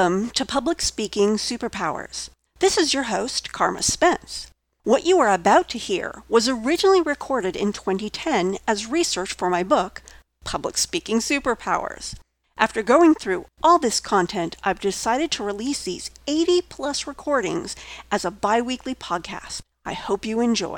Welcome to Public Speaking Superpowers. This is your host, Karma Spence. What you are about to hear was originally recorded in 2010 as research for my book, Public Speaking Superpowers. After going through all this content, I've decided to release these 80-plus recordings as a bi-weekly podcast. I hope you enjoy.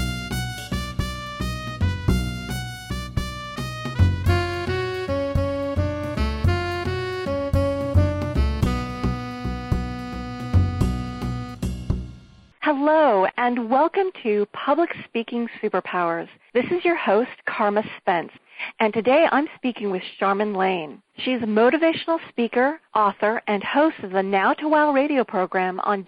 Hello, and welcome to Public Speaking Superpowers. This is your host, Karma Spence, and today I'm speaking with Charmin Lane. She's a motivational speaker, author, and host of the Now to Wow radio program on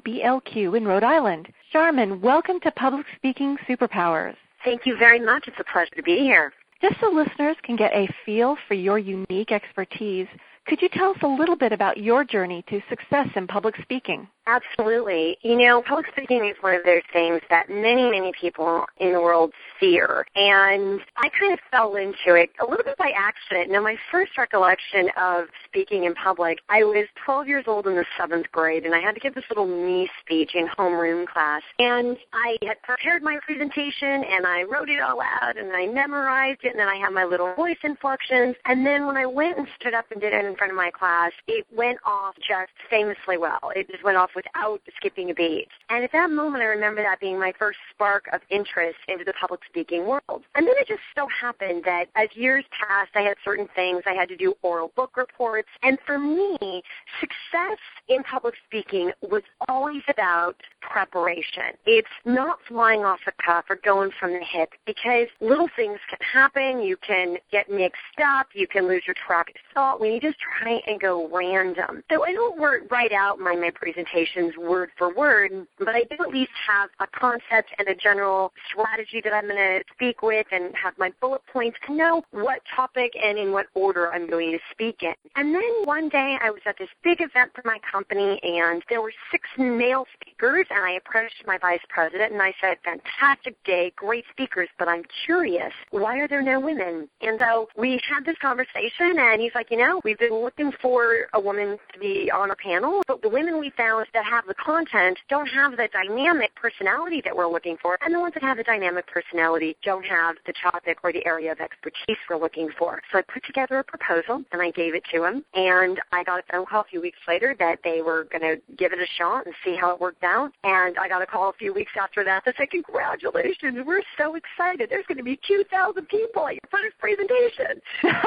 WBLQ in Rhode Island. Charmin, welcome to Public Speaking Superpowers. Thank you very much. It's a pleasure to be here. Just so listeners can get a feel for your unique expertise, could you tell us a little bit about your journey to success in public speaking? Absolutely. Public speaking is one of those things that many people in the world fear. And I kind of fell into it a little bit by accident. Now, my first recollection of speaking in public, I was 12 years old in the 7th grade, and I had to give this little me speech in homeroom class. And I had prepared my presentation, and I wrote it all out, and I memorized it, and then I had my little voice inflections. And then when I went and stood up and did it in front of my class, it went off just famously well. It just went off without skipping a beat. And at that moment, I remember that being my first spark of interest into the public speaking world. And then it just so happened that as years passed, I had certain things. I had to do oral book reports. And for me, success in public speaking was always about preparation. It's not flying off the cuff or going from the hip, because little things can happen. You can get mixed up. You can lose your track of thought when you just try and go random. So I don't write out my presentations word for word, but I do at least have a concept and a general strategy that I'm going to speak with and have my bullet points to know what topic and in what order I'm going to speak in. And then one day I was at this big event for my company, and there were 6 male speakers, and I approached my vice president and I said, fantastic day, great speakers, but I'm curious, why are there no women? And so we had this conversation, and he's like, we've been looking for a woman to be on a panel, but the women we found that have the content don't have the dynamic personality that we're looking for, and the ones that have the dynamic personality don't have the topic or the area of expertise we're looking for. So I put together a proposal, and I gave it to him, and I got a phone call a few weeks later that they were going to give it a shot and see how it worked out, and I got a call a few weeks after that to say, congratulations, we're so excited. There's going to be 2,000 people at your first presentation.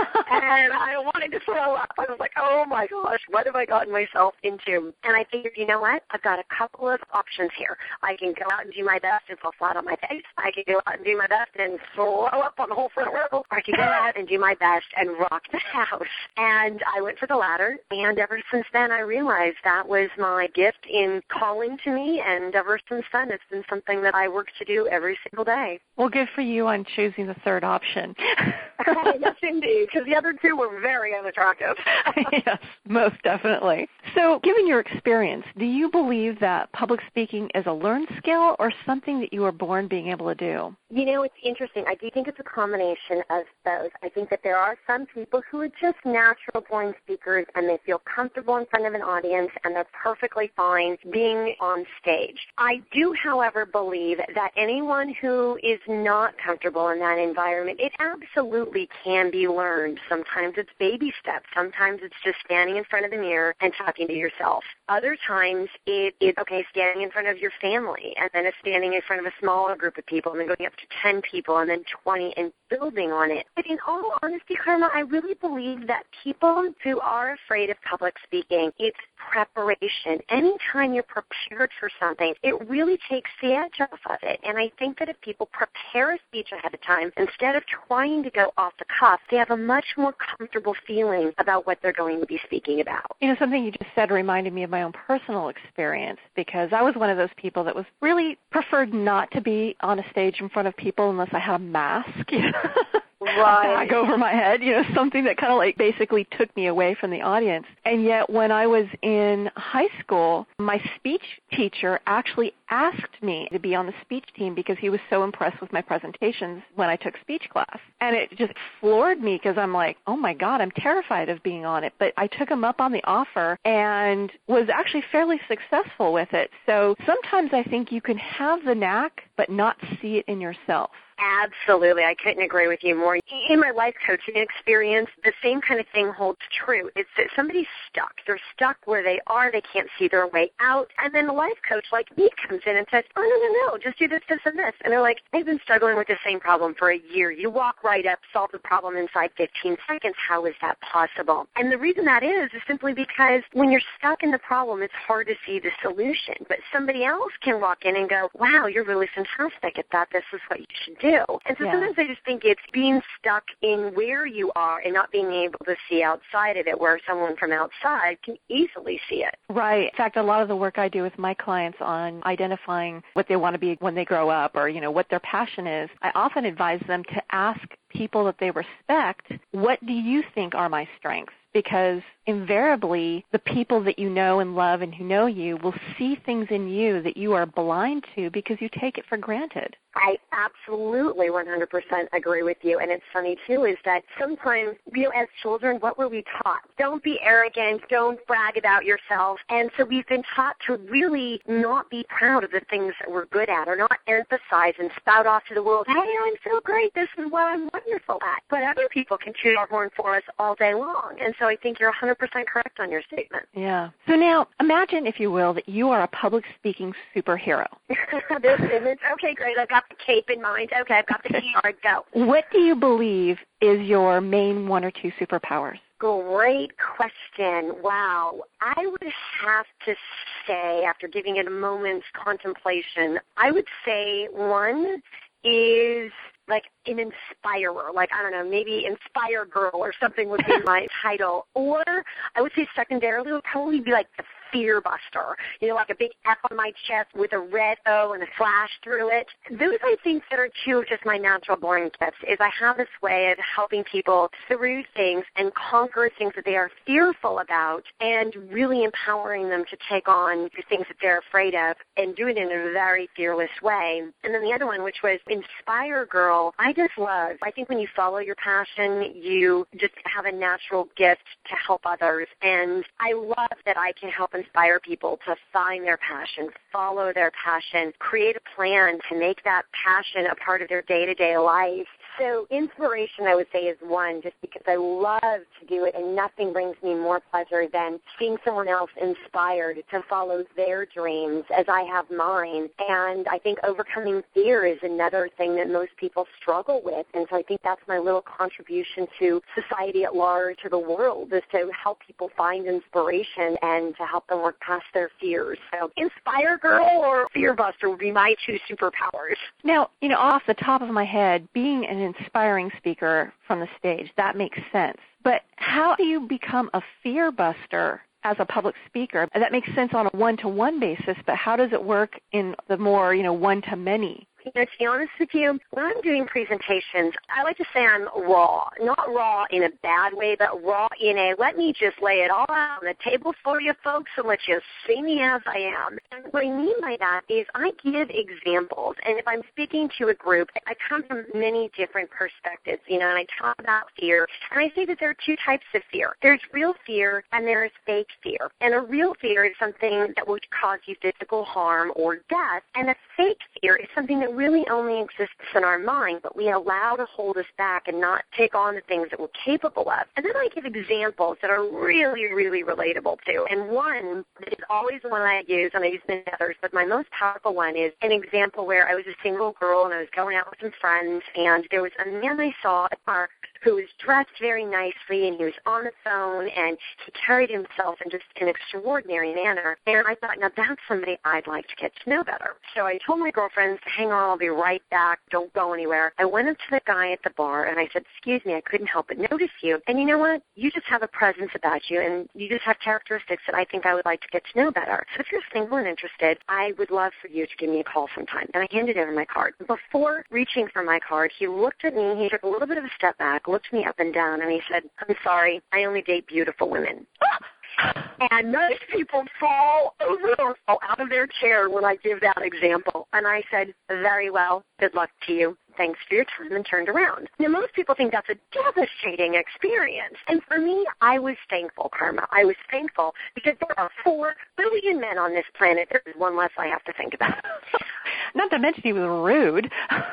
And I wanted to throw up. I was like, oh my gosh, what have I gotten myself into? And I figured, you know what? I've got a couple of options here. I can go out and do my best and fall flat on my face. I can go out and do my best and slow up on the whole front row. Or I can go out and do my best and rock the house. And I went for the latter. And ever since then, I realized that was my gift in calling to me. And ever since then, it's been something that I work to do every single day. Well, good for you on choosing the third option. Yes, indeed, because the other 2 were very unattractive. Yes, most definitely. So, given your experience, do you believe that public speaking is a learned skill or something that you were born being able to do? It's interesting. I do think it's a combination of both. I think that there are some people who are just natural-born speakers, and they feel comfortable in front of an audience, and they're perfectly fine being on stage. I do, however, believe that anyone who is not comfortable in that environment, it absolutely can be learned. Sometimes it's baby steps. Sometimes it's just standing in front of the mirror and talking to yourself. Other times it is, standing in front of your family, and then it's standing in front of a smaller group of people, and then going up to 10 people, and then 20, and building on it. But in all honesty, Karma, I really believe that people who are afraid of public speaking, it's preparation. Anytime you're prepared for something, it really takes the edge off of it. And I think that if people prepare a speech ahead of time, instead of trying to go off the cuff, they have a much more comfortable feeling about what they're going to be speaking about. Something you just said reminded me of my own personal experience, because I was one of those people that was really preferred not to be on a stage in front of people unless I had a mask. bag over my head, something that kind of like basically took me away from the audience. And yet when I was in high school, my speech teacher actually asked me to be on the speech team because he was so impressed with my presentations when I took speech class. And it just floored me because I'm like, oh my God, I'm terrified of being on it. But I took him up on the offer and was actually fairly successful with it. So sometimes I think you can have the knack but not see it in yourself. Absolutely. I couldn't agree with you more. In my life coaching experience, the same kind of thing holds true. It's that somebody's stuck. They're stuck where they are. They can't see their way out. And then a life coach like me comes in and says, oh, no, just do this, this, and this. And they're like, I've been struggling with the same problem for a year. You walk right up, solve the problem inside 15 seconds. How is that possible? And the reason that is simply because when you're stuck in the problem, it's hard to see the solution. But somebody else can walk in and go, wow, you're really fantastic at that. This is what you should do. And so sometimes I just think it's being stuck in where you are and not being able to see outside of it, where someone from outside can easily see it. Right. In fact, a lot of the work I do with my clients on identifying what they want to be when they grow up or, what their passion is, I often advise them to ask people that they respect, what do you think are my strengths? Because invariably, the people that you know and love and who know you will see things in you that you are blind to because you take it for granted. I absolutely 100% agree with you. And it's funny, too, is that sometimes, as children, what were we taught? Don't be arrogant. Don't brag about yourself. And so we've been taught to really not be proud of the things that we're good at or not emphasize and spout off to the world, hey, I'm so great. This is what I'm wonderful at. But other people can toot our horn for us all day long. And so I think you're 100% correct on your statement. Yeah. So now imagine, if you will, that you are a public speaking superhero. This image, okay, great. I've got the cape in mind. Okay, I've got the keyboard. Go. What do you believe is your main one or two superpowers? Great question. Wow. I would have to say, after giving it a moment's contemplation, I would say one is like an inspirer, like, I don't know, maybe Inspire Girl or something would be my title. Or I would say secondarily would probably be like the Fear Buster, like a big F on my chest with a red O and a slash through it. Those, I think, that are two of just my natural born gifts, is I have this way of helping people through things and conquer things that they are fearful about and really empowering them to take on the things that they're afraid of and do it in a very fearless way. And then the other one, which was Inspire Girl, I just love. I think when you follow your passion, you just have a natural gift to help others. And I love that I can help inspire people to find their passion, follow their passion, create a plan to make that passion a part of their day-to-day life. So inspiration, I would say, is one, just because I love to do it, and nothing brings me more pleasure than seeing someone else inspired to follow their dreams as I have mine. And I think overcoming fear is another thing that most people struggle with. And so I think that's my little contribution to society at large, to the world, is to help people find inspiration and to help them work past their fears. So Inspire Girl or Fear Buster would be my two superpowers. Now, off the top of my head, being an inspiring speaker from the stage, that makes sense. But how do you become a fear buster as a public speaker? That makes sense on a one-to-one basis, but how does it work in the more, one-to-many? To be honest with you, when I'm doing presentations, I like to say I'm raw. Not raw in a bad way, but raw in a let me just lay it all out on the table for you folks and let you see me as I am. And what I mean by that is I give examples. And if I'm speaking to a group, I come from many different perspectives, and I talk about fear. And I say that there are two types of fear. There's real fear and there's fake fear. And a real fear is something that would cause you physical harm or death. And a fake fear is something that really only exists in our mind, but we allow to hold us back and not take on the things that we're capable of. And then I give examples that are really, really relatable to. And one that is always the one I use, and I use many others, but my most powerful one is an example where I was a single girl and I was going out with some friends, and there was a man I saw at the park who was dressed very nicely, and he was on the phone, and he carried himself in just an extraordinary manner. And I thought, now that's somebody I'd like to get to know better. So I told my girlfriends, hang on, I'll be right back. Don't go anywhere. I went up to the guy at the bar, and I said, excuse me, I couldn't help but notice you. And you know what? You just have a presence about you, and you just have characteristics that I think I would like to get to know better. So if you're single and interested, I would love for you to give me a call sometime. And I handed over my card. Before reaching for my card, he looked at me, he took a little bit of a step back, looked me up and down, and he said, I'm sorry, I only date beautiful women. And most people fall over or fall out of their chair when I give that example. And I said, very well, good luck to you. Thanks for your time, and turned around. Now, most people think that's a devastating experience. And for me, I was thankful, Karma. I was thankful because there are 4 billion men on this planet. There's one less I have to think about. Not to mention he was rude.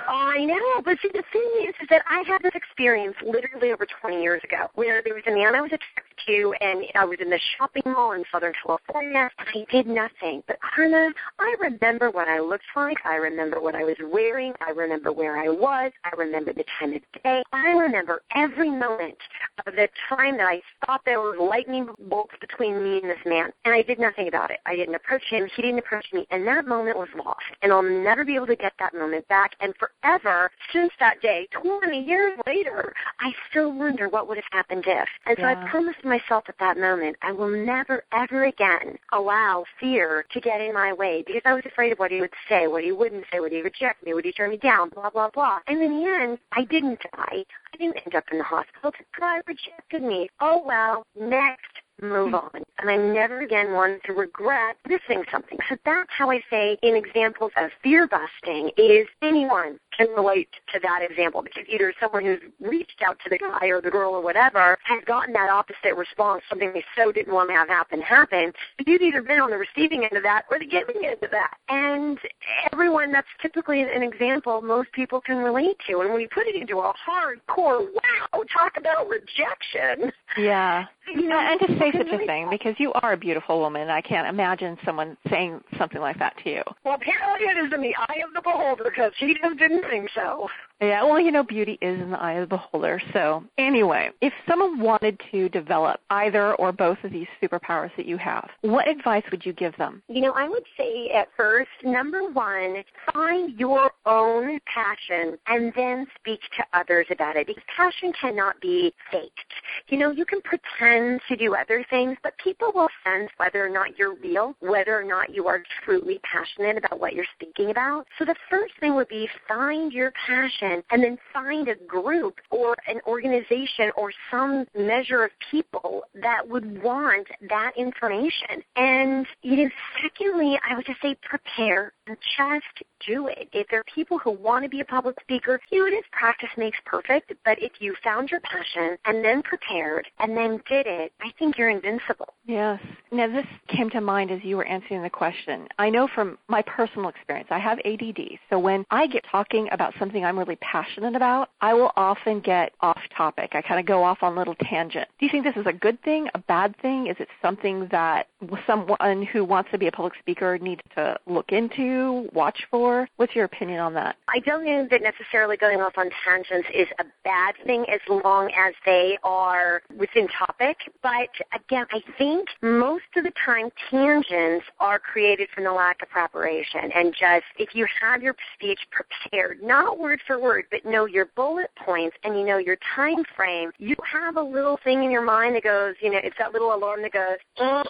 I know, but see, the thing is that I had this experience literally over 20 years ago where there was a man I was attracted to, and I was in the shopping mall in Southern California, and I did nothing. But, Karma, I remember what I looked like. I remember what I was wearing. I remember where I was. I remember the time of day. I remember every moment of the time that I thought there were lightning bolts between me and this man, and I did nothing about it. I didn't approach him. He didn't approach me, and that moment was lost, and I'll never be able to get that moment back. And forever, since that day, 20 years later, I still wonder what would have happened if. And so I promised myself at that moment, I will never, ever again allow fear to get in my way, because I was afraid of what he would say, what he wouldn't say, would he reject me, would he turn me down, blah, blah, blah. And in the end, I didn't die. I didn't end up in the hospital. The guy rejected me. Oh, well, next. Move on. And I never again wanted to regret missing something. So that's how I say in examples of fear busting is anyone can relate to that example, because either someone who's reached out to the guy or the girl or whatever has gotten that opposite response, something they so didn't want to have happen. But you've either been on the receiving end of that or the giving end of that. And everyone, that's typically an example most people can relate to. And when you put it into a hardcore, wow, talk about rejection. Yeah. You know, and to say such a thing, because you are a beautiful woman. I can't imagine someone saying something like that to you. Well, apparently it is in the eye of the beholder, because he just didn't think so. Yeah, well, you know, beauty is in the eye of the beholder. So anyway, if someone wanted to develop either or both of these superpowers that you have, what advice would you give them? You know, I would say at first, number one, find your own passion and then speak to others about it, because passion cannot be faked. You know, you can pretend to do other things, but people will sense whether or not you're real, whether or not you are truly passionate about what you're speaking about. So the first thing would be find your passion and then find a group or an organization or some measure of people that would want that information. And, you know, secondly, I would just say prepare and just do it. If there are people who want to be a public speaker, you know, it is practice makes perfect, but if you found your passion and then prepared and then did it, I think you're invincible. Yes. Now, this came to mind as you were answering the question. I know from my personal experience, I have ADD, so when I get talking about something I'm really passionate about, I will often get off topic. I kind of go off on a little tangent. Do you think this is a good thing, a bad thing? Is it something that someone who wants to be a public speaker needs to look into, watch for? What's your opinion on that? I don't know that necessarily going off on tangents is a bad thing as long as they are within topic. But again, I think most of the time tangents are created from the lack of preparation. And just if you have your speech prepared, not word for word, but know your bullet points and you know your time frame, you have a little thing in your mind that goes, you know, it's that little alarm that goes,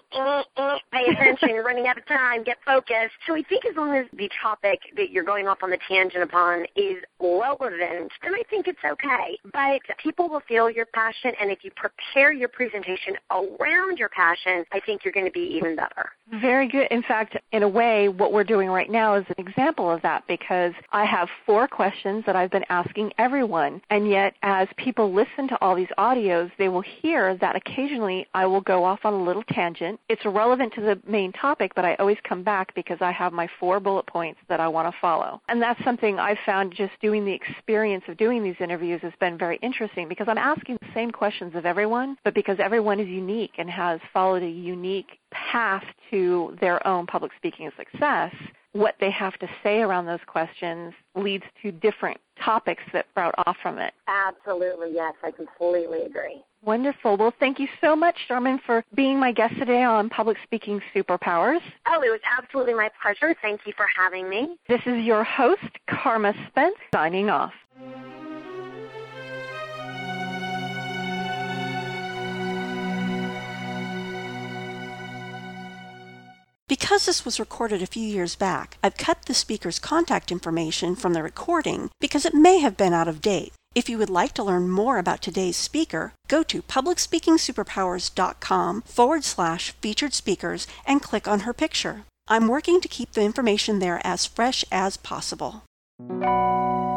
pay attention, you're running out of time, get focused. So I think as long as the topic that you're going off on the tangent upon is relevant, then I think it's okay. But people will feel your passion, and if you prepare your presentation around your passion, I think you're going to be even better. Very good. In fact, in a way, what we're doing right now is an example of that, because I have 4 questions that I've been asking everyone, and yet as people listen to all these audios, they will hear that occasionally I will go off on a little tangent. It's relevant to the main topic, but I always come back because I have my 4 bullet points that I want to follow. And that's something I've found just doing the experience of doing these interviews has been very interesting, because I'm asking the same questions of everyone, but because everyone is unique and has followed a unique path to their own public speaking success, what they have to say around those questions leads to different topics that sprout off from it. Absolutely, yes. I completely agree. Wonderful. Well, thank you so much, Charmin, for being my guest today on Public Speaking Superpowers. Oh, it was absolutely my pleasure. Thank you for having me. This is your host, Karma Spence, signing off. Because this was recorded a few years back, I've cut the speaker's contact information from the recording because it may have been out of date. If you would like to learn more about today's speaker, go to publicspeakingsuperpowers.com/featured speakers and click on her picture. I'm working to keep the information there as fresh as possible.